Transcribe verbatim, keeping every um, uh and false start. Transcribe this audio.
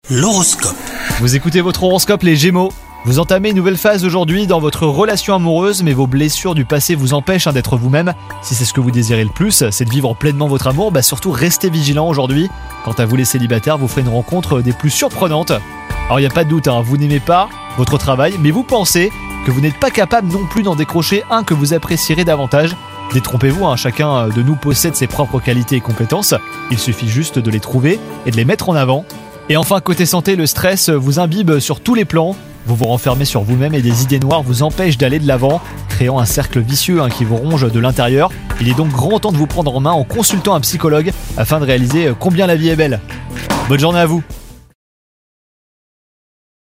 L'horoscope. Vous écoutez votre horoscope les Gémeaux. Vous entamez une nouvelle phase aujourd'hui dans votre relation amoureuse, mais vos blessures du passé vous empêchent hein, d'être vous-même. Si c'est ce que vous désirez le plus, c'est de vivre pleinement votre amour, bah surtout restez vigilant aujourd'hui. Quant à vous les célibataires, vous ferez une rencontre des plus surprenantes. Alors il n'y a pas de doute, hein, vous n'aimez pas votre travail, mais vous pensez que vous n'êtes pas capable non plus d'en décrocher un que vous apprécierez davantage. Détrompez-vous, hein, chacun de nous possède ses propres qualités et compétences. Il suffit juste de les trouver et de les mettre en avant. Et enfin, côté santé, le stress vous imbibe sur tous les plans. Vous vous renfermez sur vous-même et des idées noires vous empêchent d'aller de l'avant, créant un cercle vicieux hein, qui vous ronge de l'intérieur. Il est donc grand temps de vous prendre en main en consultant un psychologue afin de réaliser combien la vie est belle. Bonne journée à vous!